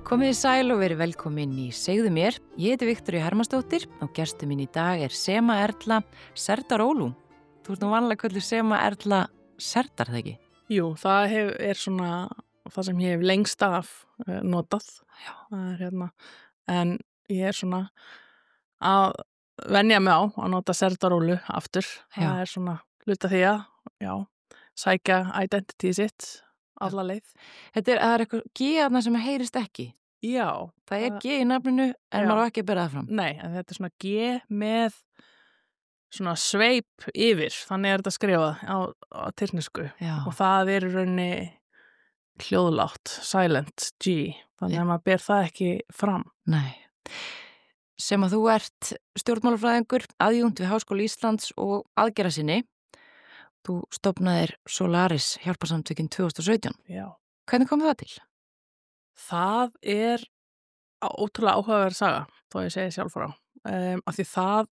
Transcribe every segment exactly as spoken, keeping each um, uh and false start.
Komið þið sæl og verið velkomin í Segðu mér. Ég heiti Viktoría Hermannsdóttir og gestur mín í dag er Sema Erla Serdar-Oğlu. Þú ert nú vanlega kölluð Sema Erla Serdar, það ekki? Jú, það hef, er svona það sem ég hef lengst af uh, notað. Já. Það er hérna, en ég er svona að venja mig á að nota Serdar-Oğlu aftur. Já. Það er svona hluta því að, já, sækja identity sitt alla leið. Þetta er, það er eitthvað G-arna sem heyrist ekki. Já. Það er G í nafninu en Já. maður á ekki að bera það fram. Nei, en þetta er svona G með svona sveip yfir, þannig er þetta skrifað á, á tyrknesku. Já. Og það er í rauninni hljóðlátt, silent G, þannig að maður ber það ekki fram. Nei. Sem að þú ert stjórnmálafræðingur, aðjúnt við Háskóla Íslands og aðgerðarsinni. Þú stofnaðir Solaris hjálparsamtökin tvö þúsund og sautján. Já. Hvernig kom það til? Það er ótrúlega áhugaverð saga, þó ég segi sjálf frá. Um, af því það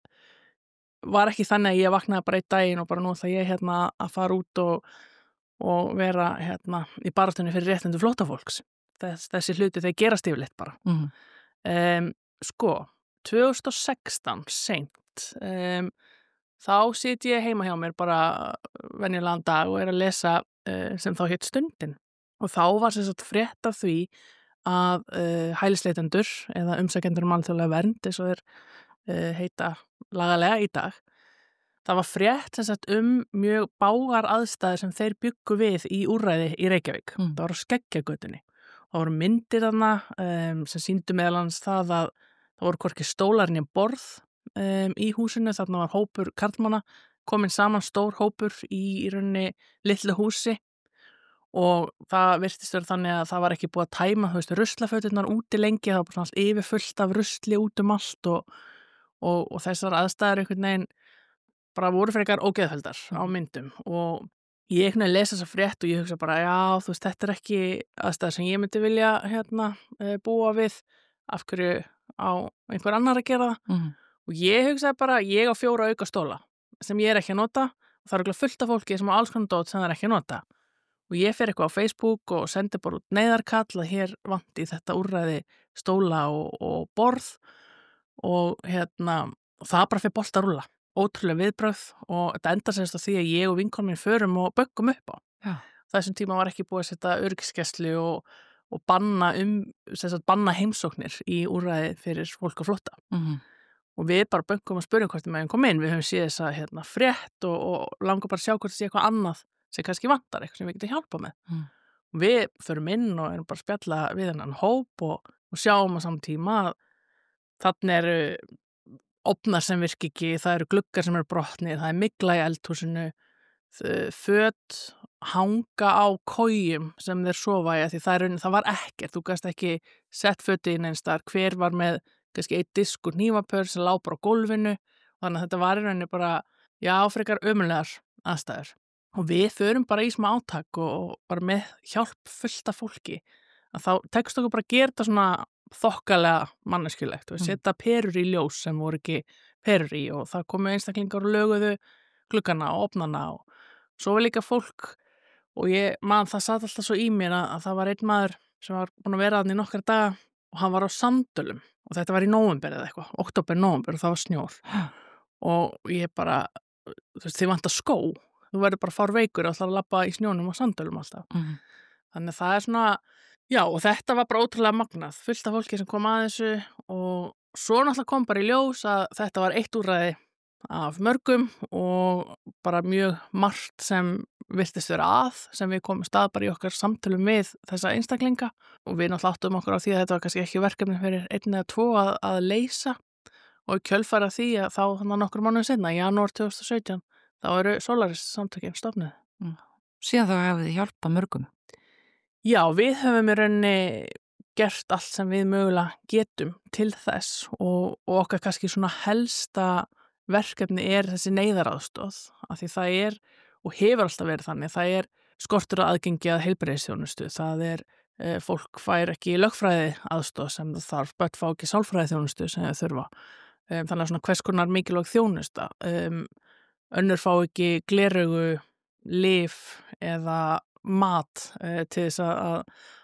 var ekki þannig að ég vaknaði bara einn daginn og bara nú ætla ég hérna að fara út og, og vera hérna í baráttunni fyrir réttindi flóttafólks. Þess, þessi hluti þeir gerast yfirleitt bara. Mm. Um, sko, tvö þúsund og sextán, seint, um, þá sit ég heima hjá mér bara venjulegan dag og er að lesa uh, sem þá hétt Stundin. Og þá var sem sagt frétt af því að uh, hælisleitendur eða umsækjendur um alþjóðlega vernd, eins og þeir uh, heita lagalega í dag. Það var frétt sem sagt um mjög bágar aðstæður sem þeir byggu við í úrræði í Reykjavík. Mm. Það var á Skeggjagötunni. Það voru myndir þarna um, sem sýndu meðal annars það að það voru hvorki stólarinn í borð um, í húsinu. Þarna var hópur karlmanna komin saman, stór hópur í, í rauninni litlu húsi og það virtist verið þannig að það var ekki búið að tæma, þú veist, ruslaföturnar úti lengi, það var bara svona yfirfullt af rusli út um allt og, og, og þessar aðstæður einhvern veginn bara voru frekar ógeðfeldar á myndum og ég einhvern veginn lesa þessa frétt og ég hugsa bara, já, þú veist, þetta er ekki aðstæður sem ég myndi vilja hérna búa við, af hverju á einhver annar að gera það. Mm. Og ég hugsaði bara, ég á fjóra auka stóla sem ég er ekki að nota og það er örugglega fullt af fólki sem á alls konar dót sem það er ekki að nota. Og ég fer eitthvað á Facebook og sendi bara út neyðarkall að hér vanti þetta úrræði stóla og, og borð og hérna, og það bara fyrir bolt að rúlla. Ótrúlega viðbrögð og þetta endar sérst á því að ég og vinkon mín förum og böggum upp á. Já. Þessum tíma var ekki búið að setja öryggisgæslu og, og banna, um, sagt, banna heimsóknir í úrræði fyrir fólk á flótta. Mm. Og við bara böggum og spurjum hvort við megum koma inn. Við höfum séð þessa hérna, frétt og, og langar bara að sjá hvort það sé eitthvað annað sem kannski vantar, eitthvað sem við getum hjálpa með. Mm. Og við förum inn og erum bara að spjalla við hennan hóp og, og sjáum á saman tíma að þarna eru ofnar sem virki ekki, það eru gluggar sem eru brotnir, það er mygla í eldhúsinu, föt hanga á kojum sem þeir sofa í, því það, er, það var ekkert, þú gast ekki sett föti inn eins þar, hver var með kannski eitt disk og hnífapör sem lá bara á gólfinu, þannig að þetta var í rauninni bara, já, frekar ömurlegar aðstæður. Og við förum bara í smá átak og bara með hjálp fullt af fólki, að þá tekst okkur bara að gera þetta svona þokkalega manneskjulegt og setja perur í ljós sem voru ekki perur í og það komu einstaklingar og löguðu gluggana og opnana og svo var líka fólk og ég, man, það satt alltaf svo í mér að, að það var einn maður sem var búin að vera þarna í nokkra daga og hann var á Sandölum og þetta var í nóvember eða eitthvað, október, nóvember og það var snjór og ég bara, þú veist, þið vantar skó, þú verður bara fár veikur og ætlar að labba í snjónum á Sandölum alltaf. Mm. Þannig að það er svona, já, og þetta var bara ótrúlega magnað, fullt af fólki sem kom að þessu og svo náttúrulega kom bara í ljós að þetta var eitt úrræði af mörgum og bara mjög margt sem virtist vera að, sem við komum stað bara í okkar samtölum við þessa einstaklinga og við náttúrulega áttum okkur á því að þetta var kannski ekki verkefni fyrir einn eða tvo að, að leysa og í kjölfara því að þá þannig nokkur mánuðum seinna, í janúar tvö þúsund og sautján, þá eru Solaris samtökin stofnuð. Mm. Síðan þá hafið þið hjálpað mörgum. Já, við höfum í rauninni gert allt sem við mögulega getum til þess og, og okkar kannski svona helsta verkefni er þessi neyðaraðstoð af því það er og hefur alltaf verið þannig, það er skortur að aðgengi að heilbrigðisþjónustu, það er e, fólk fær ekki lögfræði aðstoð sem það þarf, börn fá ekki sálfræði þjónustu sem þau þurfa, e, þannig að svona hvers konar mikilvæg þjónusta, um, önnur fá ekki gleraugu, lyf eða mat e, til þess að,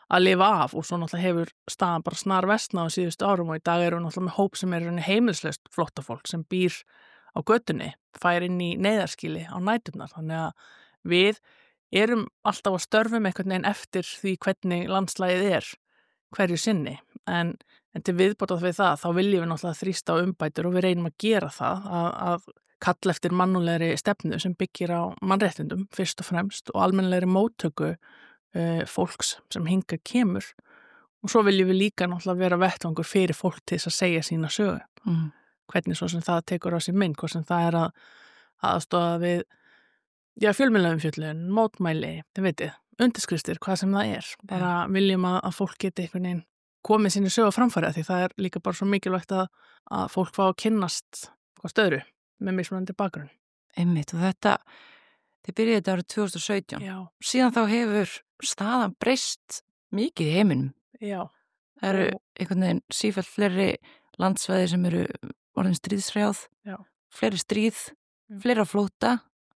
að lifa af og svo náttúrulega hefur staðan bara snar versnað á síðustu árum og í dag eru náttúrulega með hóp sem er heimilislaust flóttafólk sem býr á götunni, fær inn í neyðarskýli á næturnar. Þannig að við erum alltaf að störfum einhvern veginn eftir því hvernig landslagið er hverju sinni. En, en til viðbótað við það, þá viljum við náttúrulega þrýsta á umbætur og við reynum að gera það, að, að kalla eftir mannúðlegri stefnu sem byggir á mannréttindum fyrst og fremst og almennilegri móttöku uh, fólks sem hingað kemur. Og svo viljum við líka náttúrulega vera vettvangur fyrir fólk til þess að segja sína sögu. Mm. Hvernig svo sem það tekur á sig mynd, hvort sem það er að aðstoða við já, fjölmiðlaumfjöllun, mótmæli, þið veitir, undirskriftir, hvað sem það er. Bara viljum að, að fólk geti einhvern veginn komið sínu sögu framfæri því það er líka bara svo mikilvægt að, að fólk fá að kynnast hvað stöðru með mismunandi bakgrunn. Einmitt, og þetta, þið byrjuði þetta árið tvö þúsund og sautján. Já. Síðan þá hefur staðan breyst mikið í heiminum. Já. Það eru og... einhvern veginn sífellt fleiri landsvæði sem eru orðin stríðshrjáð, Já. fleiri stríð, Mm. fleira flóta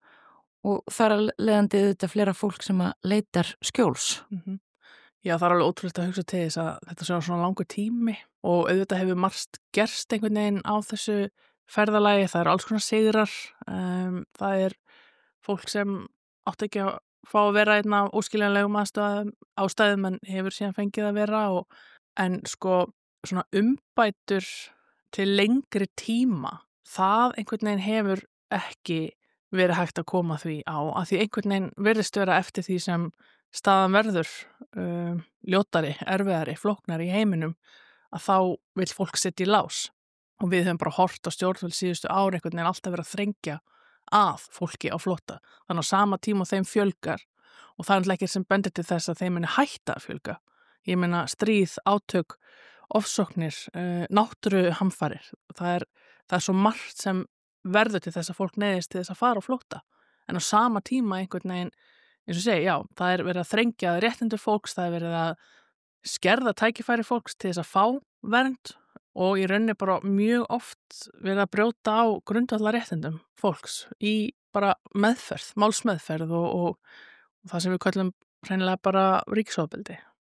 og þar að leiðandi þetta fleira fólk sem að leitar skjóls. Mm-hmm. Já, það er alveg ótrúlegt að hugsa til þess að þetta sé svona langur tími og auðvitað hefur margt gerst einhvern veginn á þessu ferðalagi, það eru alls konar sigrar, um, það er fólk sem átti ekki að fá að vera einn af óskiljanlegum aðstæðum, ástæðum en hefur síðan fengið að vera og, en sko svona umbætur til lengri tíma, það einhvern veginn hefur ekki verið hægt að koma því á, að því einhvern veginn verðist vera eftir því sem staðan verður um, ljótari, erfiðari, flóknari í heiminum, að þá vil fólk setja í lás. Og við höfum bara hort á stjórnvöld síðustu ári einhvern veginn alltaf verið að þrengja að fólki á flótta. Þannig á sama tíma þeim fjölgar og það er ekki sem bendir til þess að þeim muni hætta að fjölga. Ég meina stríð, átök, ofsóknir, uh, náttúruhamfarir. Það er, það er svo margt sem verður til þess að fólk neyðist til þess að fara á flótta. En á sama tíma einhvern veginn, eins og segi, já, það er verið að þrengja réttindur fólks, það er verið að skerða tækifæri fólks til þess að fá vernd og í rauninni bara mjög oft verið að brjóta á grundvallar réttindum fólks í bara meðferð, málsmeðferð og, og, og það sem við köllum hreinlega bara ríkisofbeldi.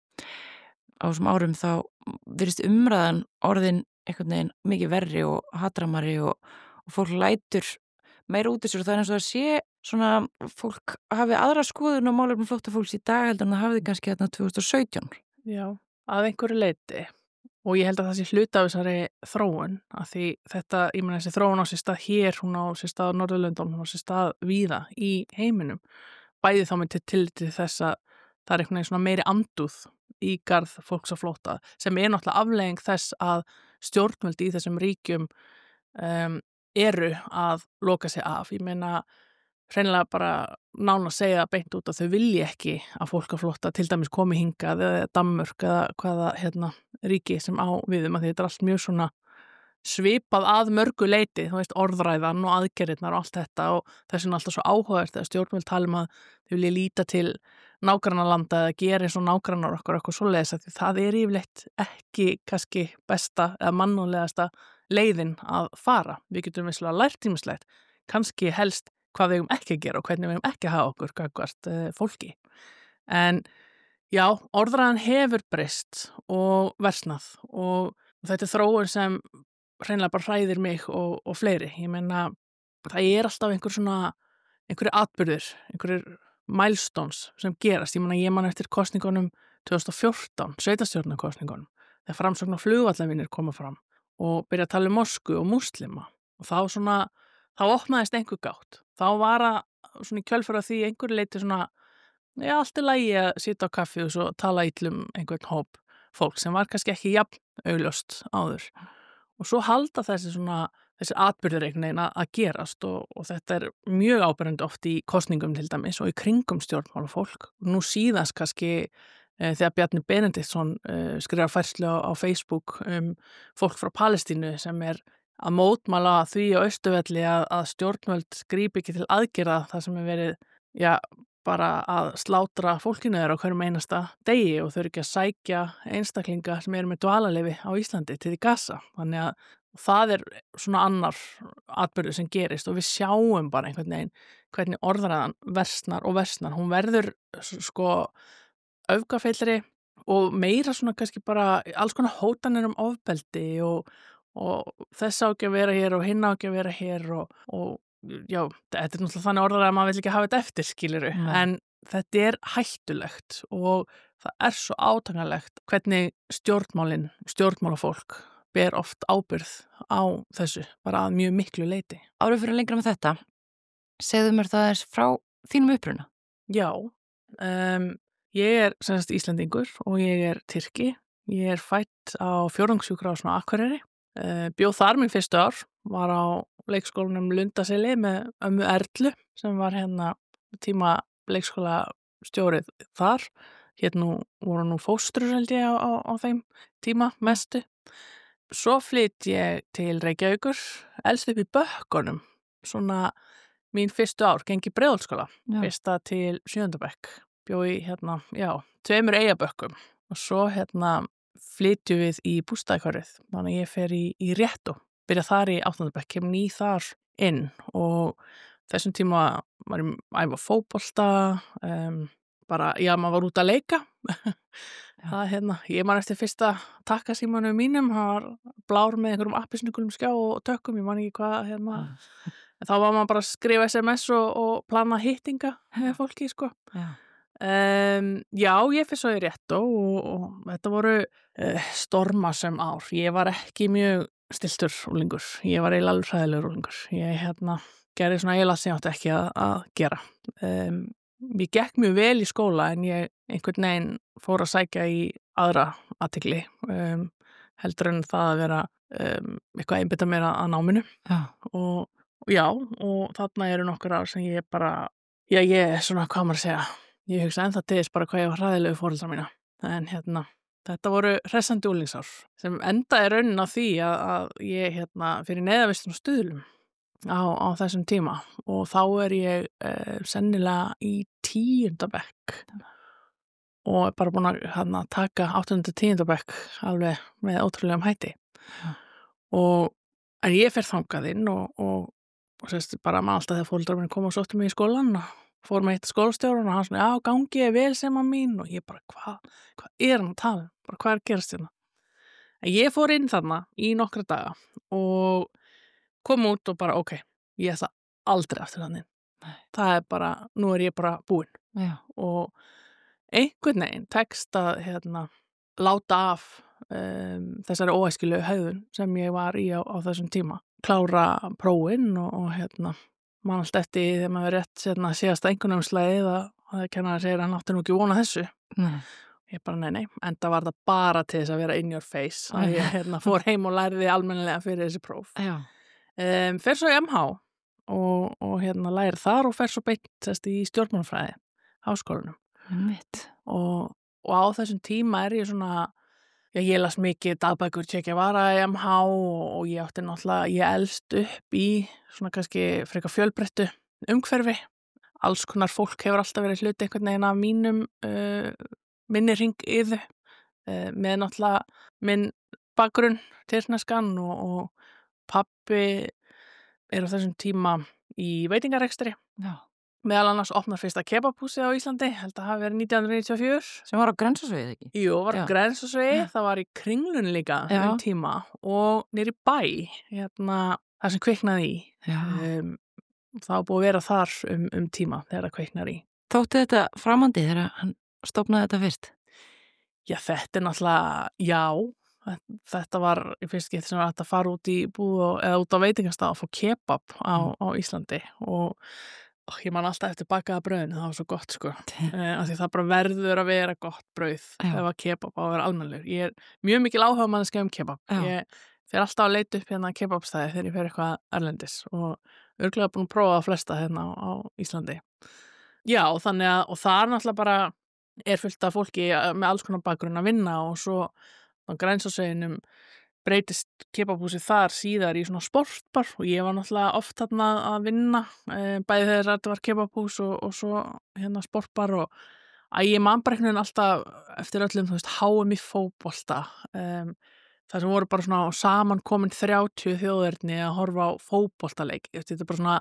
Á þessum árum þá virðist umræðan orðin einhvern veginn mikið verri og hatramari og og fólk lætur meira út þessu og það er eins og að sé svona fólk hafi aðra skoðun á málefnum flóttafólks í dag heldur en það hafiði kannski þarna tvö þúsund og sautján. Já, að einhverju leyti og ég held að það sé hluta af þessari þróun að því þetta, ég meina þessi þróun á sér stað hér, hún á sér stað á Norðurlöndum, hún á sér stað víða í heiminum. Bæði þá með til tilliti þess að það er einhvern veginn svona meiri andúð í garð fólks á flótta sem er náttúrulega afleiðing þess að stjórnvöld í þessum ríkjum um, eru að loka sig af. Ég meina hreinlega bara nána að segja beint út að þau vilji ekki að fólk á flótta til dæmis komi hingað eða Danmörk eða hvaða hérna, ríki sem á viðum að þetta er allt mjög svona svipað að mörgu leiti, þú veist orðræðan og aðgerðirnar og allt þetta og þess vegna alltaf svo áhugavert þegar stjórnvöld tala um að þau vilja líta til nágrannalanda eða gera eins og nágrannar okkur eitthvað svoleiðis að því það er yfirleitt ekki kannski besta eða mannúðlegasta leiðin að fara. Við getum visslega lært ýmislegt, kannski helst hvað við eigum ekki að gera og hvernig við eigum ekki að hafa okkur gagnvart uh, fólki. En já, orðræðan hefur breyst og versnað og, og þetta er þróun sem hreinlega bara hræðir mig og, og fleiri. Ég meina, það er alltaf einhver svona, einhverju atburðir, einhverjir milestones sem gerast. Ég meina, ég man eftir kosningunum tvö þúsund og fjórtán, sveitarstjórnarkosningunum, þegar framsókn og flugvallavinir koma fram og byrja að tala um mosku og múslima og þá svona, þá opnaðist einhver gátt. Þá var að svona í kjölfara því einhverju leiti svona, já, allt er lagi að sitja á kaffi og svo tala illum einhvern hóp fólk sem var kannski ekki jafn augljóst áður. Og svo halda þessi svona, þessi atburðir einhvern veginn að gerast og, og þetta er mjög áberandi oft í kosningum til dæmis og í kringum stjórnmála fólk. Og nú síðast kannski þegar Bjarni Benediktsson uh, skrifa færslu á, á Facebook um fólk frá Palestínu sem er að mótmæla því á Austurvelli að, að stjórnvöld grípi ekki til aðgerða það sem er verið, já, bara að slátra fólkinu þeirra á hverjum einasta degi og þau eru ekki að sækja einstaklinga sem eru með dvalarleyfi á Íslandi til í Gaza. Þannig að það er svona annar atburður sem gerist og við sjáum bara einhvern veginn hvernig orðræðan versnar og versnar. Hún verður sko öfgafeillri og meira svona kannski bara alls konar hótanir um ofbeldi og, og þess á ekki að vera hér og hinn á ekki að vera hér og, og já, þetta er náttúrulega þannig orðar að maður vil ekki hafa þetta eftir, skiluru, Nei. en þetta er hættulegt og það er svo átakanlegt hvernig stjórnmálin, stjórnmálafólk ber oft ábyrgð á þessu, bara að mjög miklu leyti. Árið fyrir lengra með þetta, segðu mér það eins frá þínum uppruna. Já, um, ég er sem sagt Íslendingur og ég er Tyrki. Ég er fædd á fjórðungssjúkrahúsinu á Akureyri. Uh, bjóð þar mín fyrstu ár, var á leikskólanum Lundaseli með ömmu Erlu sem var hérna tíma leikskólastjórið þar. Hérna voru nú fóstrur held ég á, á, á þeim tíma mestu. Svo flytt ég til Reykjavíkur, elst upp í Bökkunum, svona mín fyrstu ár, gengi Breiðholtsskóla, fyrsta til sjöunda bekk, bjó í hérna, já, tveimur Eyjabökkum og svo hérna flytjum við í bústaðahverfið, þannig að ég fer í, í Réttó, byrja þar í áttunda bekk, kem ný þar inn og þessum tíma var ég að æfa fótbolta, um, bara, já, maður var út að leika. Það, hérna, ég man eftir fyrsta takkasímanum mínum, hann var blár með einhverjum appisnugulum skjá og tökkum, ég man ekki hvað, hérna, en þá var maður bara að skrifa S M S og, og plana hittinga með fólki, sko. Já. Um, já, ég fyrir svo í Réttó og, og þetta voru uh, stormasöm ár. Ég var ekki mjög stiltur úlingur, ég var eiginlega alveg hræðilegur úlingur. Ég, hérna, gerði svona eiginlega sem ég átti ekki að, að gera. Um, Ég gekk mjög vel í skóla en ég einhvern veginn fór að sækja í aðra athygli, um, heldur en það að vera um, eitthvað einbytta mér að náminu. Já. Og, og já, og þarna eru nokkur ár sem ég bara, já, ég er svona, hvað maður að segja, ég hugsa ennþá til þess bara hvað ég var hræðilegu foreldra mína. En hérna, þetta voru hressandi úlingsár sem endaði raunin á því að, að ég hérna fyrir neðavistun og stuðlum. Á, á þessum tíma og þá er ég eh, sennilega í tíunda bekk og er bara búin að hérna, taka áttunda tíunda bekk alveg með ótrúlegum hætti. Já. Og en ég fer þangað inn og, og, og sérst bara maður alltaf þegar fóreldrar minni kom og sóttu mig í skólan og fór með eitt skólastjóran og hann svona, já, gangi ég vel sem að mín og ég bara, hvað hva er hann að tala? Bara hvað er að gerast hérna? En ég fór inn þarna í nokkra daga og kom út og bara, ok, ég ætla aldrei aftur þannig. Það er bara, nú er ég bara búin. Já. Og einhvern veginn tekst að hérna, láta af um, þessari óæskilegu hegðun sem ég var í á, á þessum tíma. Klára prófin og, og hérna, mann allt eftir þegar maður er rétt hérna, síðasta einhvernumslæðið að það kennar að segja að hann átti nú ekki vona þessu. Nei. Ég bara, nei, nei, enda var það bara til þess að vera in your face. Að ég hérna, fór heim og lærði almennilega fyrir þessi próf. Já. Um, fer svo í M H og, og hérna læri þar og fer svo beint þess, í stjórnmálafræði háskólanum Mitt. og, og á þessum tíma er ég svona já, ég las mikið dagbækur Che Guevara í M H og, og ég átti náttúrulega ég elst upp í svona kannski frekar fjölbreyttu umhverfi alls konar fólk hefur alltaf verið hluti einhvern veginn af mínum uh, minni hringiðu uh, með náttúrulega minn bakgrunn tyrkneskan og, og Pabbi er á þessum tíma í veitingarekstri. Já. Meðal annars opnar fyrsta kebabhúsið á Íslandi, held að hafi verið nítján hundruð níutíu og fjögur. Sem var á Grensásvegi, ekki? Jú, var á Já. Grensásvegi, Já. það var í Kringlunni líka Já. um tíma og niður í bæ, hérna, það sem kviknaði í. Já. Um, það var búið að vera þar um, um tíma þegar það kviknaði í. Þótti þetta framandi þegar hann stofnaði þetta fyrst? Já, þetta er náttúrulega, já, þetta var í fyrst skipti sem var hægt að fara út í búð og, eða út á veitingastað og fá kebab á, Mm. á Íslandi og ó, ég man alltaf eftir bakaða brauðinu, það var svo gott sko, eh, af því það bara verður að vera gott brauð Já. ef að kebab á að vera almennlegur. Ég er mjög mikil áhuga manneskja um kebab. Já. Ég fer alltaf að leita upp hérna kebabstæði þegar ég fer eitthvað erlendis og örgulega búin að prófa að flesta hérna á, á Íslandi. Já, þannig að, og það er náttúrulega bara er fullt af fólki með alls konar bakgrunn að vinna og svo á Grensásveginum breytist kebabhúsið þar síðar í svona sportbar og ég var náttúrulega oft þarna að vinna e, bæði þegar þetta var kebabhús og, og svo hérna sportbar og að ég man bara einhvern veginn alltaf eftir öllum, þú veist, H M í fótbolta um, þar sem voru bara svona saman komin þrjátíu þjóðerni að horfa á fótboltaleik. Þetta er bara svona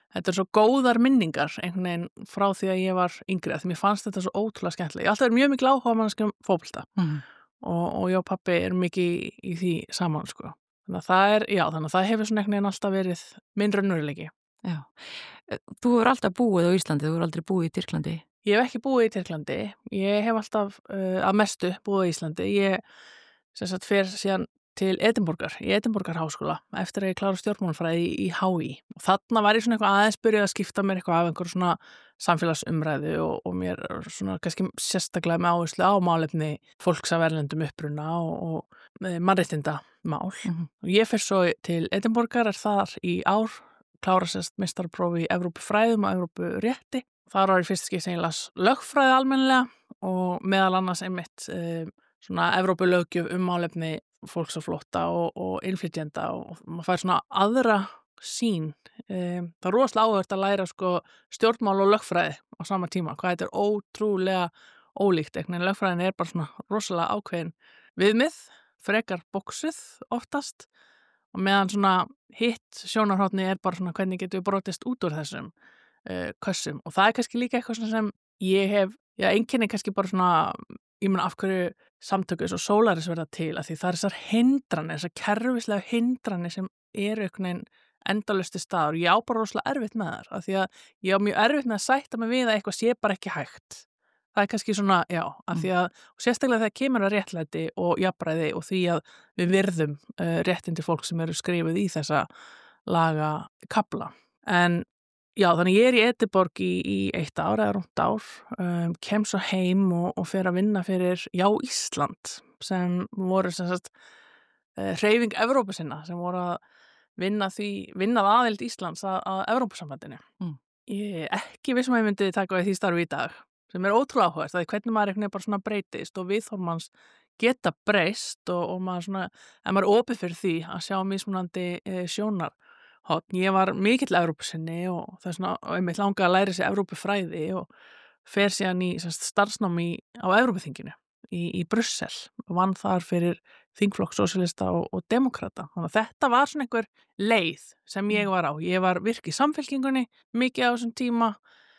þetta er svo góðar minningar einhvern veginn frá því að ég var yngri að því mér fannst þetta svo ótrúlega skemmtilega. Ég hef alltaf verið mjög mikil áhuga manneskja um fótbolta Mhm. og, og ég og pabbi erum mikið í, í því saman sko. Þannig að það er, já, þannig að það hefur svona einhvern veginn alltaf verið minn raunveruleiki. Já. Eh, Þú hefur alltaf búið á Íslandi, þú hefur aldrei búið í Tyrklandi. Ég hef ekki búið í Tyrklandi, ég hef alltaf uh, að mestu búið á Íslandi. Ég sem sagt fer síðan til Edinborgar, í Edinborgar háskóla eftir að ég klára stjórnmálafræði í, í H I og þarna var ég svona eitthvað aðeins byrjuð að skipta mér eitthvað af einhver svona samfélagsumræðu og, og mér svona kannski sérstaklega með áherslu á málefni fólks af erlendum uppruna og, og mannréttinda mál. Mhm. Og ég fer svo til Edinborgar, er þar í ár, klára sérst meistarapróf í Evrópufræðum og Evrópurétti. Þar var ég fyrst skipti sem ég las lögfræði almennilega og meðal annars einmitt um, svona Evrópulöggjöf um málefni fólks á flótta og, og innflytjenda og maður fær svona aðra sín. Um, það er rosalega áhugavert að læra sko stjórnmál og lögfræði á sama tíma. Hvað þetta er ótrúlega ólíkt. En lögfræðin er bara svona rosalega ákveðin viðmið, frekar bóksuð oftast og meðan svona hitt sjónarhorni er bara svona hvernig getur við brotist út úr þessum uh, kössum og það er kannski líka eitthvað svona sem ég hef, já, einkenni kannski bara svona ég meina af hverju samtöku og Solaris verða til að því það er þessar hindranir, þessar kerfislega hindranir sem eru einhvern veginn endalaust til staðar og ég á bara rosalega erfitt með þar af því að ég á mjög erfitt með að sætta mig við að eitthvað sé bara ekki hægt. Það er kannski svona, já, af því að og sérstaklega þegar kemur að réttlæti og jafnræði og því að við virðum uh, réttindi fólk sem eru skrifuð í þessa laga kapla. En já, þannig ég er í Edinborg í, í eitt ár eða rúmt ár, um, kem svo heim og, og fer að vinna fyrir Já Ísland sem voru sem sagt uh, hreyfing Evrópusinna sem voru að vinna því, vinnað aðild Íslands að, að Evrópusambandinu. Mm. Ég er ekki vissum að ég myndi taka við því starfi í dag, sem er ótrúlega áhugavert, það er hvernig maður einhvern veginn bara svona breytist og viðhorfs geta breyst og, og maður svona, en maður er opið fyrir því að sjá mismunandi e, sjónarhorn. Ég var mikill Evrópusinni og það er svona, og einmitt langa að læra sér Evrópufræði og fer síðan í semst, starfsnámi á Evrópuþinginu í, í Brussel og vann þar fyrir þingflokk sósíalista og, og demokrata. Þannig að þetta var svona einhver leið sem ég var á. Ég var virk í Samfylkingunni mikið á þessum tíma.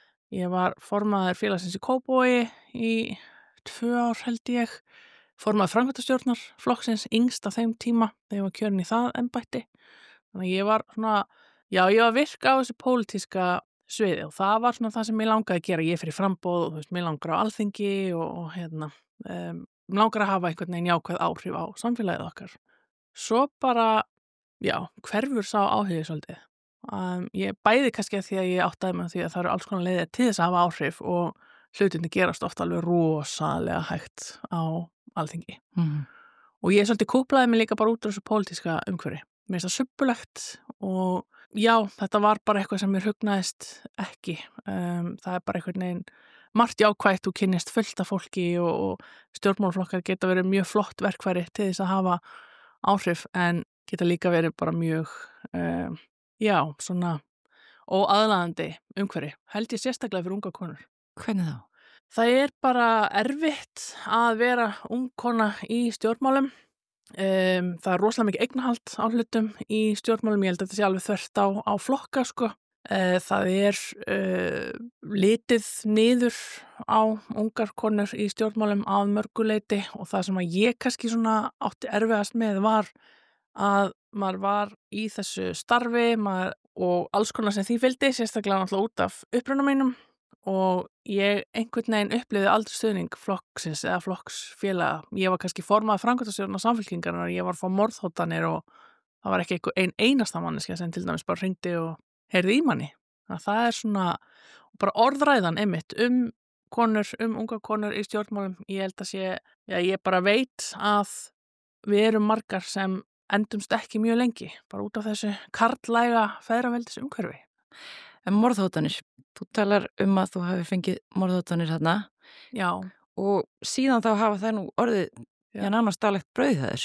Ég var formaður félagsins í Kópavogi í tvö ár held ég, formaður framkvæmdastjórnar flokksins yngst á þeim tíma þegar ég var kjörin í það embætti. Þannig að ég var svona, já ég var virk á þessu pólitíska sviði og það var svona það sem ég langaði að gera. Ég fyrir frambóð og þú veist, mér langar á alþingi og, og hérna, um, langar að hafa einhvern veginn jákvæð áhrif á samfélagið okkar. Svo bara, já, hverfur sá áhugið svolítið. Um, ég bæði kannski að því að ég áttaði með því að það eru alls konar leiðir til þess að hafa áhrif og hlutinni gerast ofta alveg rosalega hægt á alþingi. Mhm. Og ég svolítið kúplaði mig líka bara út úr þessu pólitíska umhverfi. Mér finnst það subbulegt og já, þetta var bara eitthvað sem mér hugnaðist ekki. Um, það er bara einhvern veginn margt jákvætt og kynnist fullt af fólki og, og stjórnmálaflokkar geta verið mjög flott verkfæri til þess að hafa áhrif en geta líka verið bara mjög um, já, svona óaðlaðandi umhverfi. Held ég sérstaklega fyrir unga konur. Hvernig þá? Það er bara erfitt að vera ung kona í stjórnmálum. Um, það er rosalega mikið eignarhald á hlutum í stjórnmálum. Ég held að þetta sé alveg þvert á, á flokka, sko. Uh, það er uh, litið niður á ungar konur í stjórnmálum að mörguleiti og það sem að ég kannski svona átti erfiðast með var að maður var í þessu starfi maður, og alls konar sem því fylgdi, sérstaklega náttúrulega út af uppruna mínum og ég einhvern veginn upplifði aldrei stuðning flokksins eða flokksfélaga. Ég var kannski formaður framkvæmdastjórnar Samfylkingarinnar, ég var að fá morðhótanir og það var ekki ein einasta manneskja sem til dæmis bara hringdi og heyrði í manni. Þannig að það er svona bara orðræðan einmitt um konur, um unga konur í stjórnmálum. Ég held að sé, já, ég bara veit að við erum margar sem endumst ekki mjög lengi, bara út af þessu karllæga feðraveldis umhverfi. En morðhótanir, þú talar um að þú hafi fengið morðhótanir þarna. Já. Og síðan þá hafa það nú orðið, já, já nánast daglegt brauð þaður.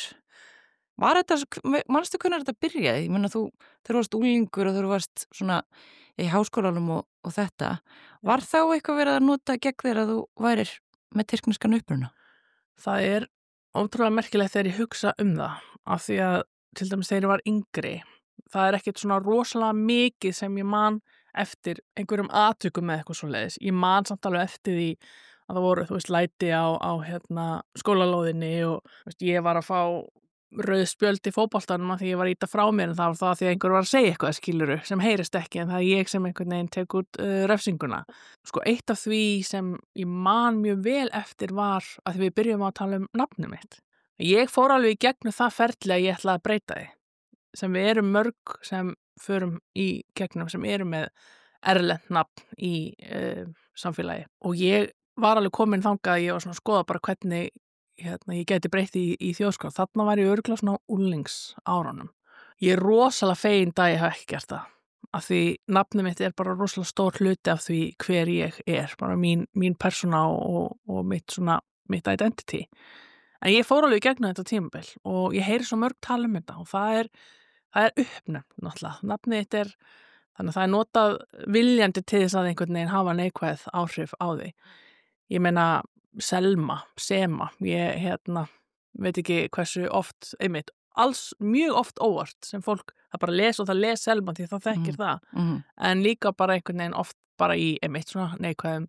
Var þetta, manstu hvernig þetta byrjaði? Ég meina þú, þegar þú varst unglingur og þú varst svona í háskólanum og, og þetta. Var þá eitthvað verið að nota gegn þér að þú værir með tyrkneskan uppruna? Það er ótrúlega merkilegt þegar ég hugsa um það, af því að til dæmis þegar ég var yngri, það er ekkert svona rosalega mikið sem ég man eftir einhverjum atvikum með eitthvað svoleiðis. Ég man samt alveg eftir því að það voru, þú veist, læti á, á hérna, skólalóðinni og þú veist, ég var að fá rauð spjöld í fótboltanum að því ég var að íta frá mér en það var það því að einhver var að segja eitthvað skiluru sem heyrist ekki en það er ég sem einhvern veginn tek út uh, refsinguna. Sko eitt af því sem ég man mjög vel eftir var að við byrjum að tala um nafnið mitt. Ég fór alveg í gegnum það ferli að ég ætlaði að breyta því sem við erum mörg sem förum í gegnum sem eru með erlent nafn í uh, samfélagi og ég var alveg komin þangað að ég var svona að skoða bara hvernig hérna, ég geti breytt í, í þjóðskrá. Þarna var ég örugglega svona á úllingsárunum. Ég er rosalega fegin að ég hef ekki gert það af því nafnið mitt er bara rosalega stór hluti af því hver ég er, bara mín, mín persóna og, og mitt svona, mitt identity. En ég fór alveg í gegnum þetta tímabil og ég heyri svo mörg tala um þetta og það er Það er uppnefnt náttúrulega. Nafnið þitt er, þannig að það er notað viljandi til þess að einhvern veginn hafa neikvæð áhrif á því. Ég meina Selma, Sema, ég hérna, veit ekki hversu oft, einmitt, alls mjög oft óvart sem fólk, það bara les og það les Selma því það þekkir Mhm. það. Mhm. En líka bara einhvern veginn oft bara í einmitt svona neikvæðum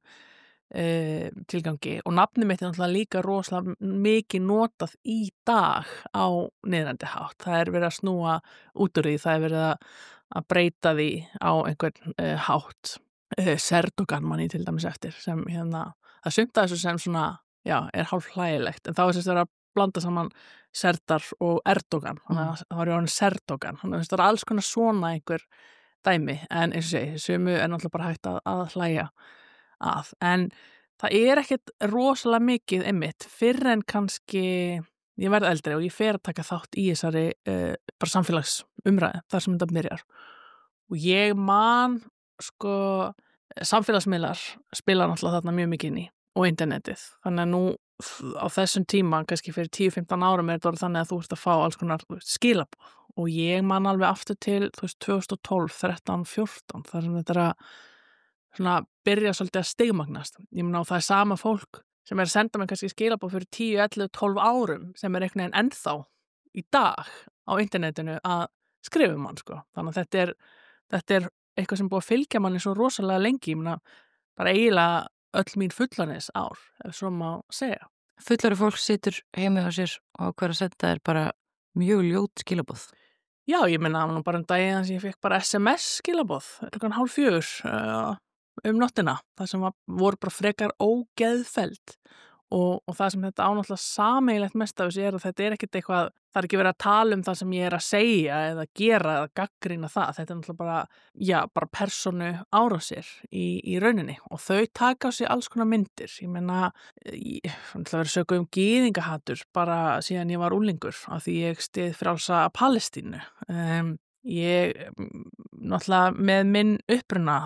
Uh, tilgangi og nafnið mitt er náttúrulega líka rosalega mikið notað í dag á niðrandi hátt. Það er verið að snúa út úr því, það er verið að, að breyta því á einhvern uh, hátt. Uh, Serdogan manni til dæmis eftir sem hérna, það sumta þessu sem svona, já, er hálf hlægilegt en þá er þess að vera að blanda saman Serdar og Erdogan, þannig að það var ég orðin Serdogan, þannig að það er alls konar svona einhver dæmi en eins og segi, sumu er náttúrulega bara hægt að, að hlæja að, en það er ekkert rosalega mikið einmitt fyrr en kannski ég verð eldri og ég fer að taka þátt í þessari uh, bara samfélagsumræðu þar sem þetta byrjar og ég man sko samfélagsmiðlar spila náttúrulega þarna mjög mikið inn í og internetið, þannig að nú á þessum tíma, kannski fyrir tíu til fimmtán árum er þetta orðið þannig að þú ert að fá alls konar skilaboð og ég man alveg aftur til þú veist tvö þúsund og tólf, þrettán, fjórtán þar sem þetta er að svona byrja svolítið að stigmagnast. Ég meina og það er sama fólk sem er að senda mig kannski skilaboð fyrir tíu, ellefu, tólf árum sem er einhvern veginn ennþá í dag á internetinu að skrifa um hann sko. Þannig að þetta er, þetta er eitthvað sem búið að fylgja manni svo rosalega lengi. Ég meina bara eiginlega öll mín fullanis ár, ef svo má segja. Fullari fólk situr heimi á sér og hver að senda er bara mjög ljót skilaboð. Já, ég meina nú bara um daginn að ég fekk bara S M S skilaboð, klukkan hálf fjögur uh, um nóttina, það sem var, voru bara frekar ógeðfelld og, og það sem þetta ánáttúrulega sameigilegt mest af þessu er að þetta er ekkert eitthvað, það er ekki verið að tala um það sem ég er að segja eða gera eða gagnrýna það, þetta er náttúrulega bara, já, bara persónu árásir í, í rauninni og þau taka á sig alls konar myndir, ég meina, ég ætla að vera söku um gyðingahatur bara síðan ég var úlingur af því ég stið frjálsa Palestínu. Um, Ég, náttúrulega með minn uppruna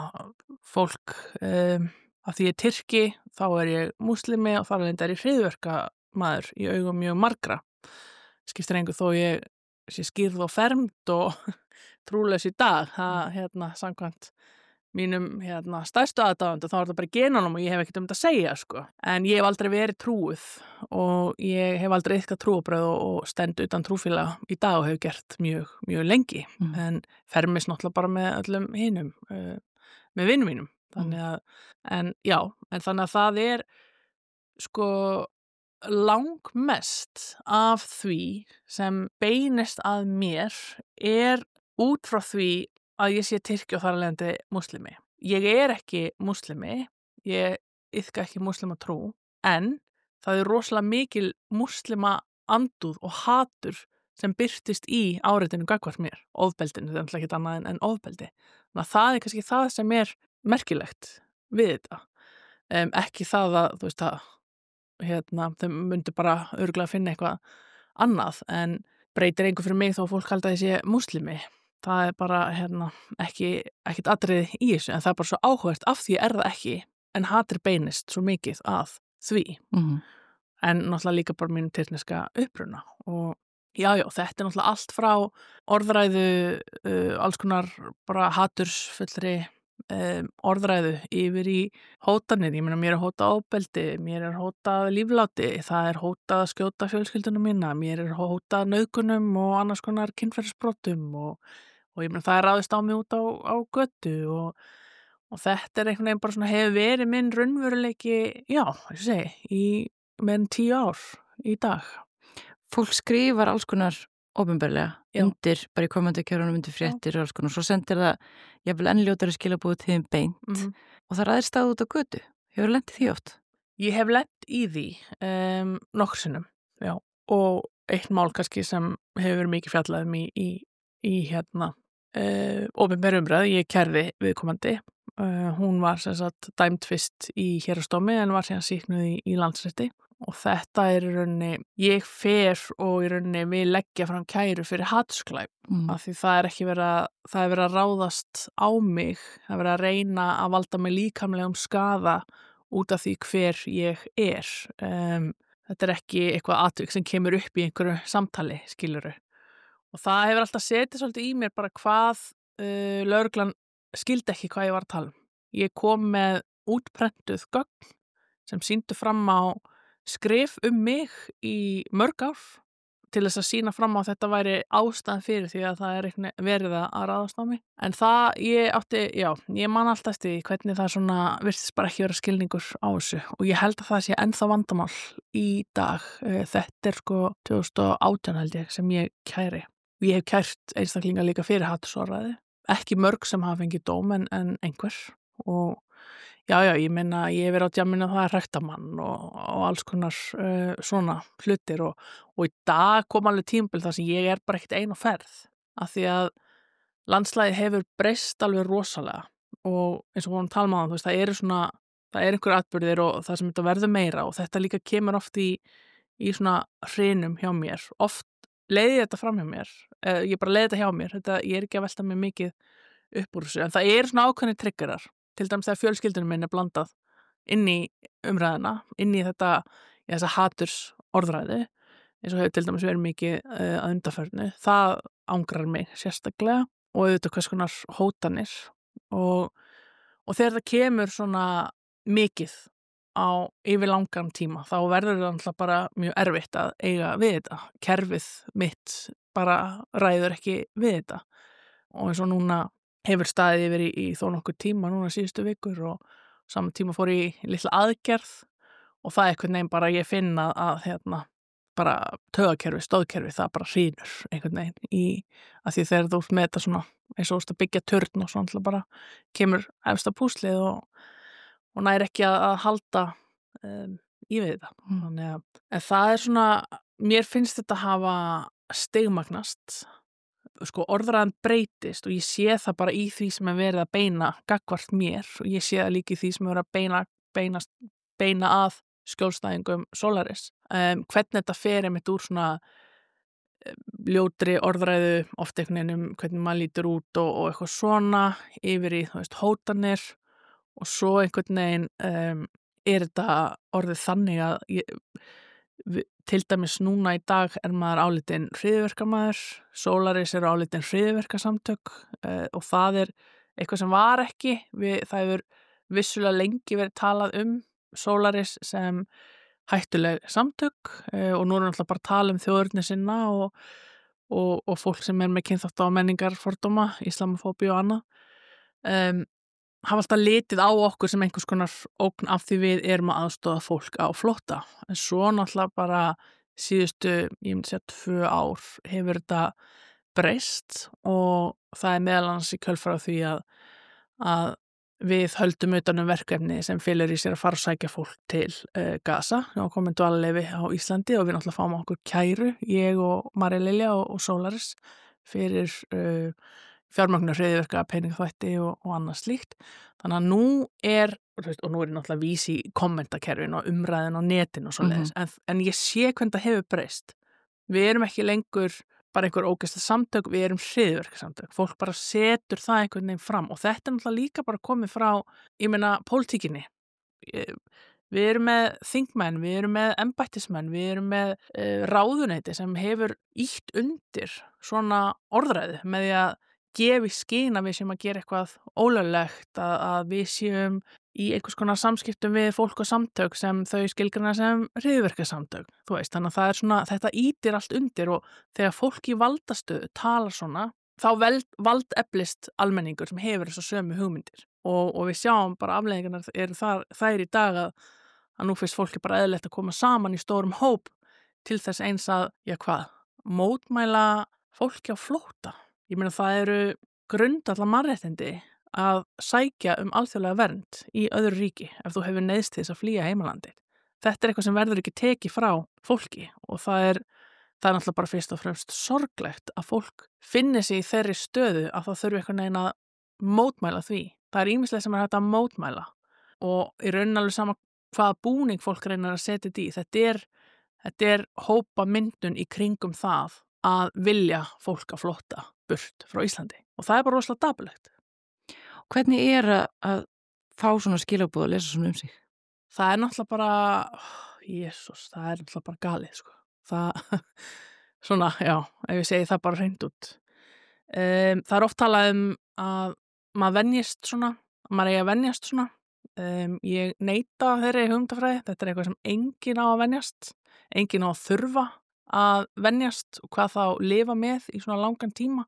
fólk, um, af því ég er Tyrki, þá er ég múslimi og þar er ég hryðjuverkamaður í augum mjög margra. Skiptir engu þó ég sé skýrð og fermd og trúlaus í dag, það, hérna, samkvæmt mínum, hérna, stærstu aðdáðandu, þá er það bara í genunum og ég hef ekkert um þetta að segja, sko. En ég hef aldrei verið trúið og ég hef aldrei eitthvað trúabröð og, og stend utan trúfélag í dag og hef gert mjög, mjög lengi. Mm. En fermist náttúrulega bara með öllum hinum, uh, með vinnum mínum. Þannig að, en já, en þannig að það er, sko, langmest af því sem beinist að mér er út frá því að ég sé Tyrki og þar af leiðandi múslimi. Ég er ekki múslimi, ég iðka ekki múslima trú, en það er rosalega mikil múslima andúð og hatur sem birtist í áreitinu gagnvart mér, ofbeldinu, þetta er náttúrulega ekki annað en, en ofbeldi. Þannig að það er kannski það sem er merkilegt við þetta. Um, ekki það að, þú veist að, hérna, þau myndu bara örugglega finna eitthvað annað, en breytir einhver fyrir mig þó fólk halda að ég sé múslimi. Það er bara, hérna, ekki, ekkit atriði í þessu, en það er bara svo áhugavert af því er það ekki, en hatur beinist svo mikið að því. Mhm. En náttúrulega líka bara mínum tyrkneska uppruna og já, já, þetta er náttúrulega allt frá orðræðu, uh, alls konar bara hatursfullri um, orðræðu yfir í hótanir. Ég meina, mér er hótað ofbeldi, mér er hótað lífláti, það er hótað að skjóta fjölskyldunum mína, mér er hótað nauðgunum og annars konar kynferðisbrotum og, og ég meina, það er ráðist á mig út á, á götu og Og þetta er einhvern veginn bara svona hefur verið minn raunveruleiki, já, ég segi, í meira en tíu ár í dag. Fólk skrifar alls konar opinberlega Já. undir, bara í kommentarkerfunum undir fréttir og alls konar, svo sendir það jafnvel ennljótari skilabúið til þeim beint Mhm. og það ræðir stað út á götu. Hefur lent í því oft? Ég hef lent í því um, nokkur sinnum, já, og eitt mál kannski sem hefur verið mikið fjallað um í, í, í hérna uh, opinberu umræðu, ég kærði viðkomandi, uh, hún var sem sagt dæmd fyrst í héraðsdómi en var síðan sýknuð í, í landsrétti og þetta er í rauninni, ég fer og í rauninni við leggja fram kæru fyrir hatursklæp. Mm. Af því það er ekki verið að, það er verið að ráðast á mig, það er verið að reyna að valda mig líkamlegum skaða út af því hver ég er. Um, þetta er ekki eitthvað atvik sem kemur upp í einhverju samtali, skilurðu. Og það hefur alltaf setið svolítið í mér bara hvað uh, lögreglan skildi ekki hvað ég var að tala um. Ég kom með útprentuð gögn sem sýndu fram á skrif um mig í mörg ár til þess að sína fram á að þetta væri ástæðan fyrir því að það er verið að ráðast á mig. En það, ég átti, já, ég man alltaf eftir því hvernig það svona virtist bara ekki vera skilningur á þessu og ég held að það sé ennþá vandamál í dag. Þetta er sko tvö þúsund og átján held ég sem ég kæri. Og ég hef kært einstaklinga líka fyrir hatursorðræði. Ekki mörg sem hafa fengið dóm en, en einhver og já, já, ég meina, ég hef verið á djamminu að það er ræktamann og, og alls konar uh, svona hlutir og, og í dag kom alveg tímabil þar sem ég er bara ekkert ein á ferð af því að landslagið hefur breyst alveg rosalega og eins og vorum tala um áðan, þú veist, það eru svona, það er einhver atburðir og það sem þetta verður meira og þetta líka kemur oft í, í svona hrinum hjá mér. Oft leiði þetta fram hjá mér, uh, ég bara leiði þetta hjá mér, þetta, ég er ekki að velta mig mikið upp úr þessu, en það eru svona ákveðnir triggerar. Til dæmis þegar fjölskyldunum minn er blandað inn í umræðina, inn í þetta, í þessa haturs orðræði, eins og hefur til dæmis verið mikið uh, að undanförnu. Það angrar mig sérstaklega og auðvitað hvers konar hótanir og, og þegar það kemur svona mikið á yfir langan tíma, þá verður það alltaf bara mjög erfitt að eiga við þetta. Kerfið mitt bara ræður ekki við þetta og eins og núna hefur staðið yfir í, í þó nokkur tíma núna síðustu vikur og saman tíma fór í litla aðgerð og það er einhvern veginn bara ég finna að hérna bara taugakerfi, stóðkerfi, það bara hrýnur einhvern veginn í að því þegar þú ert með þetta svona eins og að byggja törn og svona bara kemur efsta púslið og, og nær ekki að, að halda um, í við þetta. Mm. Þannig að en það er svona, mér finnst þetta hafa stigmagnast sko orðræðan breytist og ég sé það bara í því sem er verið að beina gagnvart mér og ég sé það líka í því sem er verið að beina, beina, beina að skjólstæðingum Solaris. Um, hvernig þetta fer einmitt úr svona um, ljótri orðræðu oft einhvern veginn um hvernig maður lítur út og, og eitthvað svona yfir í þú veist hótanir og svo einhvern veginn um, er þetta orðið þannig að ég, við, til dæmis núna í dag er maður álitinn hryðjuverkamaður, Solaris er álitinn hryðjuverkasamtök uh, og það er eitthvað sem var ekki, við, það hefur vissulega lengi verið talað um Solaris sem hættuleg samtök uh, og nú erum við alltaf bara að tala um þjóðurni sinna og, og, og fólk sem er með kynþátta og menningar fordóma, islamofóbíu og annað. Um, hafa alltaf litið á okkur sem einhvers konar ógn af því við erum að aðstoða fólk á flótta. En svo náttúrulega bara síðustu, ég myndi segja tvö ár hefur þetta breyst og það er meðal annars í kjölfar á því að, að við höldum utan um verkefni sem felur í sér að fara að sækja fólk til uh, Gaza og komum dvalarleyfi á Íslandi og við náttúrulega fáum okkur kæru, ég og Marja Lilja og, og Solaris fyrir uh, fjármögnu hryðjuverka, peningaþvætti og, og annað slíkt. Þannig að nú er, og nú er náttúrulega vísi í kommentakerfin og umræðin á netinu og svoleiðis, mm-hmm. en, en ég sé hvernig það hefur breyst. Við erum ekki lengur bara einhver ógeðslega samtök, við erum hryðjuverkasamtök. Fólk bara setur það einhvern veginn fram og þetta er náttúrulega líka bara komið frá, ég meina, pólitíkinni. Við erum með þingmenn, við erum með embættismenn, við erum með uh, ráðuneyti sem hefur ýtt undir svona orðræðu með því að gefi skyn að við séum að gera eitthvað ólöglegt, að, að við séum í einhvers konar samskiptum við fólk og samtök sem þau skilgrina sem hryðjuverkasamtök. Þú veist, þannig að það er svona, þetta ýtir allt undir og þegar fólk í valdastöðu talar svona, þá veld, valdeflist almenningur sem hefur þess að sömu hugmyndir. og, og við sjáum bara afleiðingarnar eru þar, þær í dag að, að nú finnst fólki bara eðlilegt að koma saman í stórum hóp til þess eins að, já hvað, mótmæla fólki á flótta. Ég meina það eru grundvallar mannréttindi að sækja um alþjóðlega vernd í öðru ríki ef þú hefur neyðst til þess að flýja heimalandi. Þetta er eitthvað sem verður ekki tekið frá fólki og það er, það er náttúrulega bara fyrst og fremst sorglegt að fólk finni sig í þeirri stöðu að það þurfi eitthvað neginn að mótmæla því. Það er ýmislegt sem er hægt að mótmæla og í rauninni alveg sama hvaða búning fólk reynir að setja þetta í. Þetta er, þetta er hópa myndun í kringum það að vilja fólk að flótta burt frá Íslandi og það er bara rosalega dapurlegt. Hvernig er að, að fá svona skilaboð að lesa svona um sig? Það er náttúrulega bara, jésús, það er náttúrulega bara galið, sko. Það, svona, já, ef ég segi það bara hreint út. Um, það er oft talað um að maður venjist svona, að maður eigi að venjast svona. Um, ég neita þeirri hugmyndafræði, þetta er eitthvað sem enginn á að venjast, enginn á að þurfa að venjast og hvað þá lifa með í svona langan tíma.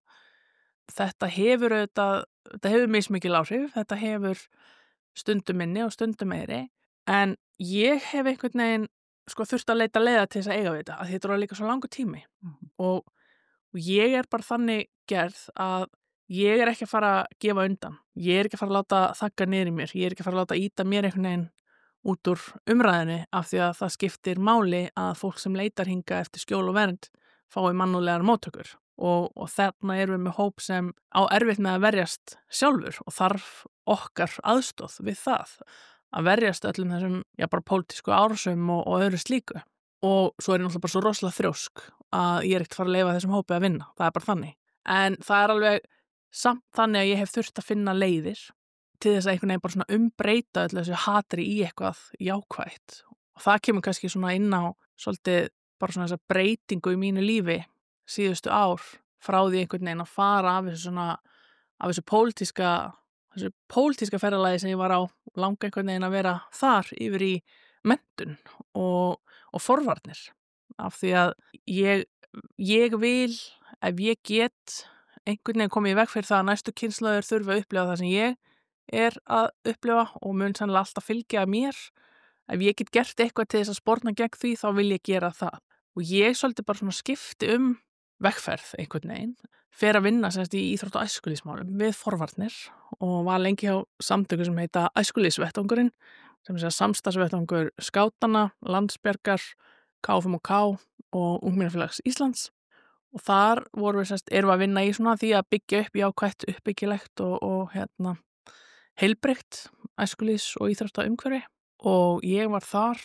Þetta hefur auðvitað, þetta hefur mismikil áhrif, þetta hefur stundum minni og stundum meiri, en ég hef einhvern veginn sko þurft að leita leiða til þess að eiga við þetta, að þetta er líka svo langur tími mm-hmm. og, og ég er bara þannig gerð að ég er ekki að fara að gefa undan, ég er ekki að fara að láta þagga niður í mér, ég er ekki að fara að láta íta mér einhvern veginn út úr umræðinni af því að það skiptir máli að fólk sem leitar hinga eftir skjól og vernd fái mannúðlegar móttökur. Og, og þarna erum við með hóp sem á erfitt með að verjast sjálfur og þarf okkar aðstoð við það að verjast öllum þessum, já bara pólitísku árásum og, og öðru slíku. Og svo er ég náttúrulega bara svo rosalega þrjósk að ég er ekkert fara að leyfa þessum hópi að vinna, það er bara þannig. En það er alveg samt þannig að ég hef þurft að finna leiðir til þess að einhvern veginn bara svona umbreyta öllu þessu hatri í eitthvað jákvætt. Og það kemur kannski svona inn á svolítið bara svona þessa breytingu í mínu lífi síðustu ár frá því einhvern veginn að fara af þessu svona, af þessu pólitíska, þessu pólitíska ferðalagi sem ég var á, langa einhvern veginn að vera þar yfir í menntun og, og forvarnir. Af því að ég, ég vil, ef ég get einhvern veginn komið í veg fyrir það að næstu kynslóðir þurfa að upplifa það sem ég er að upplifa og mun sannlega alltaf fylgja mér. Ef ég get gert eitthvað til þess að sporna gegn því, þá vil ég gera það. Og ég svolítið bara svona skipti um vegferð einhvern veginn, fer að vinna semst í íþrótt- og æskulýðsmálum við forvarnir og var lengi hjá samtöku sem heita Æskulýðsvettvangurinn, sem er samstarfsvettvangur skátana, landsbjargar, K F M og K og Ungmennafélags Íslands og þar vorum við semst, erum við að vinna í svona því að byggja upp jákvætt, uppbyggilegt og, og hérna heilbrigt æskulýðs- og íþróttaumhverfi og ég var þar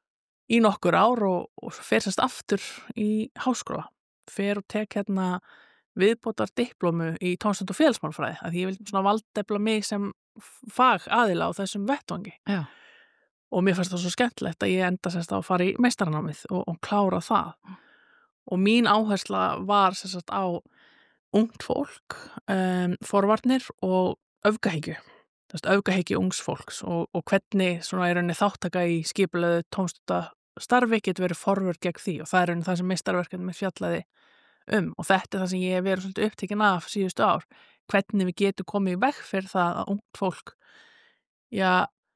í nokkur ár og, og fer semst aftur í háskóla. Fer og tek hérna viðbótar diplómu í tónlist- og félagsmálafræði að ég vil svona valdefla mig sem fag aðila á þessum vettvangi. Já. Og mér fannst það svo skemmtilegt að ég enda sérst á að fara í meistaranámið og, og klára það. Og mín áhersla var sérst á ungt fólk, um, forvarnir og öfgahyggju. Þess öfgahyggju ungs fólks og, og hvernig svona er rauninni þáttaka í skipulöðu tónlistastarfi getur verið forvörð gegn því og það er rauninni það sem meistarverkefnið mér fjallaði um og þetta er það sem ég hef verið svolítið upptekin af síðustu ár. Hvernig við getum komið í veg fyrir það að ungt fólk já,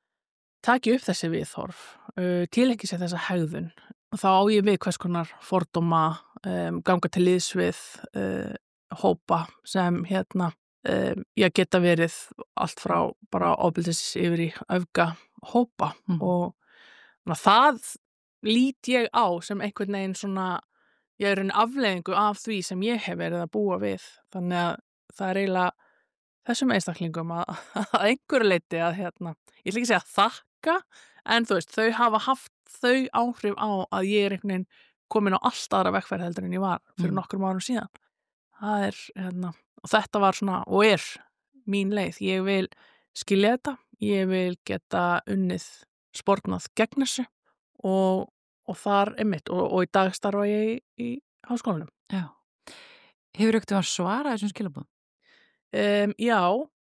taki upp þessi viðhorf, uh, tilhengi sér þessa hegðun og þá á ég við hvers konar fordóma, um, ganga til liðs við uh, hópa sem hérna um, já, geta verið allt frá bara ofbeldis yfir í öfga hópa mm. og na, það lít ég á sem einhvern veginn svona ég er einn afleiðingu af því sem ég hef verið að búa við. Þannig að það er eiginlega þessum einstaklingum að, að einhverju leyti að hérna, ég ætla ekki að segja þakka, en þú veist, þau hafa haft þau áhrif á að ég er einhvern veginn komin á allt aðra vegferð heldur en ég var fyrir mm. nokkrum árum síðan. Það er, hérna, og þetta var svona, og er mín leið. Ég vil skilja þetta, ég vil geta unnið sportnað gegn þessu og og þar einmitt og, og í dag starfa ég í, í háskólanum. Já. Hefur ekkert að svara þessum skilaboðum? Um, já,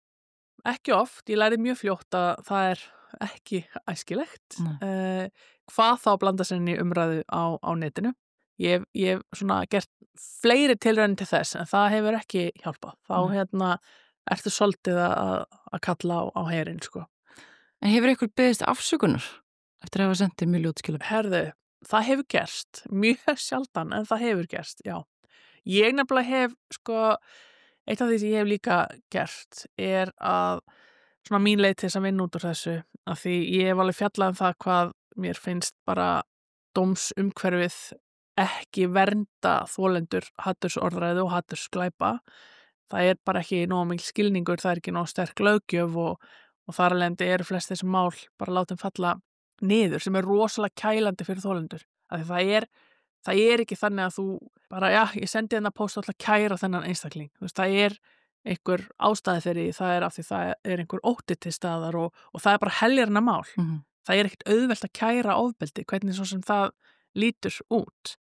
ekki oft. Ég lærið mjög fljótt að það er ekki æskilegt. Uh, hvað þá blanda sér inn í umræðu á, á netinu. Ég hef svona gert fleiri tilraunir til þess en það hefur ekki hjálpað. Þá Nei. hérna ertu svolítið að, að kalla á, á herinn, sko. En hefur ykkur beðist afsökunar eftir að hafa sendið mjög ljót skilaboð? Herðu, það hefur gerst, mjög sjaldan, en það hefur gerst, já. Ég nefnilega hef, sko, eitt af því sem ég hef líka gert er að svona mín leið til þess að vinna út úr þessu, af því ég hef alveg fjallað um það hvað mér finnst bara dómsumhverfið ekki vernda þolendur hatursorðræðu og hatursglæpa. Það er bara ekki nóg mikil skilningur, það er ekki nóg sterk löggjöf og, og þar af leiðandi eru flest þessi mál bara látum falla niður sem er rosalega kælandi fyrir þolendur. Af því það er, það er ekki þannig að þú bara, já, ég sendi þennan post alltaf kæra þennan einstakling. Þú veist, það er einhver ástæði fyrir því, það er af því það er einhver ótti til staðar og, og það er bara heljarna mál. Mm-hmm. Það er ekkert auðvelt að kæra ofbeldi, hvernig svo sem það lítur út.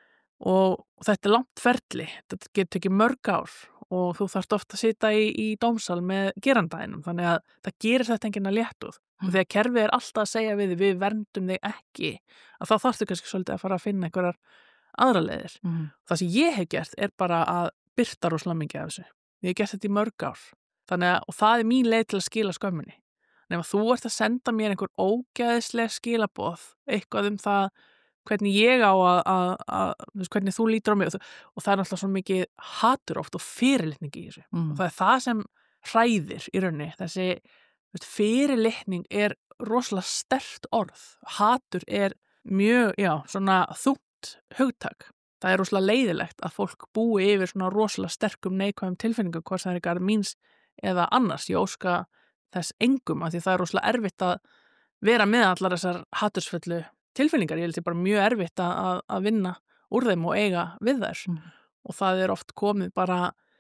Og, og þetta er langt ferli, þetta getur ekki mörg ár og þú þarft ofta að sitja í, í dómsal með gerandænum, þannig að það gerir þetta enginn að léttúð. Mm. Og þegar kerfið er alltaf að segja við við verndum þig ekki, að þá þarftu kannski svolítið að fara að finna einhverjar aðra leiðir. Mm. Það sem ég hef gert er bara að birta rosalega mikið af þessu. Ég hef gert þetta í mörg ár. Þannig að, og það er mín leið til að skila skömminni. Nefn að þú ert að senda mér einhver ógeðisleg skilaboð, eitthvað um það hvernig ég á að, að, að, að hvernig þú lítur á mig og, og það er náttúrulega svo mikið hatur oft og fyrirlitning í þessu. Mm. Og það er það sem hræðir í rauninni. Þessi veist, fyrirlitning er rosalega sterkt orð. Hatur er mjög, já, svona þungt hugtak. Það er rosalega leiðilegt að fólk búi yfir svona rosalega sterkum neikvæðum tilfinningum, hvort það er eitthvað míns eða annars. Ég óska þess engum að því það er rosalega erfitt að vera með allar þessar hatursfullu tilfinningar. Ég held því bara mjög erfitt að, að vinna úr þeim og eiga við þær. Mm. Og það er oft komið bara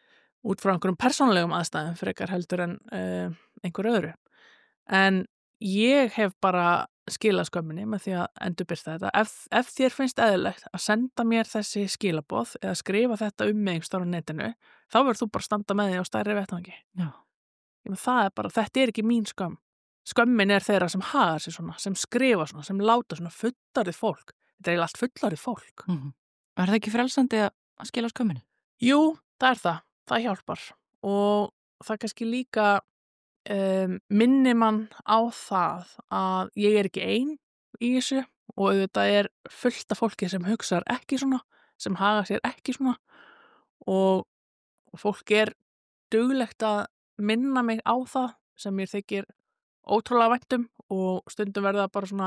út frá einhverjum persónulegum aðstæðum frekar heldur en uh, einhver öðru. En ég hef bara skilað skömminni með því að endurbirta þetta. Ef, ef þér finnst eðlilegt að senda mér þessi skilaboð eða skrifa þetta um mig einhverstaðar á netinu, þá verður þú bara standa með því á stærri vettvangi. Já. Það er bara, þetta er ekki mín skömm. Skömmin er þeirra sem hagar sér svona, sem skrifa svona, sem láta svona fullarið fólk. Þetta er eiginlega allt fullarið fólk. Mm-hmm. Er það ekki frelsandi að skila skömminni? Jú, það er það. Það hjálpar. Og það kannski líka um, minnir mann á það að ég er ekki ein í þessu og auðvitað er fullt af fólki sem hugsar ekki svona, sem hagar sér ekki svona og, og fólk er duglegt að minna mig á það sem mér þykir ótrúlega væntum og stundum verða bara svona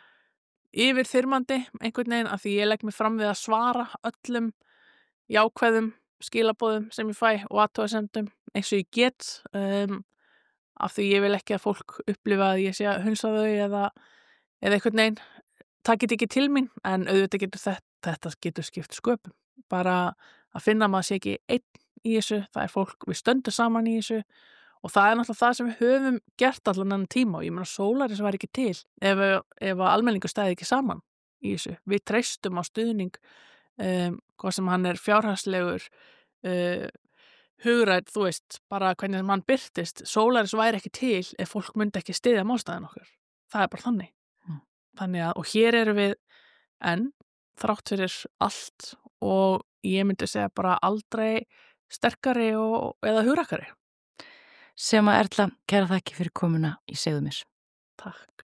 yfirþyrmandi einhvern veginn af því ég legg mig fram við að svara öllum jákvæðum skilaboðum sem ég fæ og athugasemdum eins og ég get um, af því ég vil ekki að fólk upplifa að ég sé að hunsa þau eða, eða einhvern veginn takit ekki til mín en auðvitað getur þetta, þetta getur skipt sköpum. Bara að finna að maður sé ekki einn í þessu, það er fólk, við stöndum saman í þessu og það er náttúrulega það sem við höfum gert allan annan tíma og ég meina Solaris var ekki til ef, ef almenningur stæði ekki saman í þessu. Við treystum á stuðning um, hvað sem hann er fjárhagslegur, uh, hugrætt, þú veist, bara hvernig hann birtist. Solaris væri ekki til ef fólk myndi ekki styðja málstæðin okkur. Það er bara þannig. Mm. Þannig að, og hér eru við enn þrátt fyrir allt og ég myndi segja bara aldrei sterkari og, eða hugrækkari. Sem að Erla, kæra þakki fyrir komuna í Segðu mér. Takk.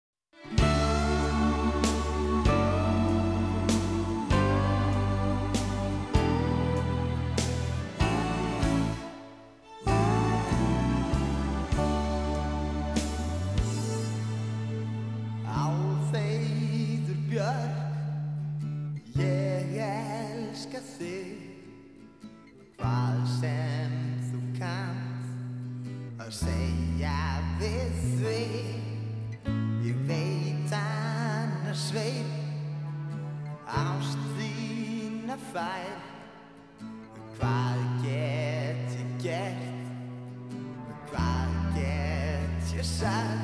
Álfeiður Björk, ég elska þig, hvað sem þú kannt að segja við því, ég veit annars veit ást þína fær, hvað get ég gert, hvað get ég sagt.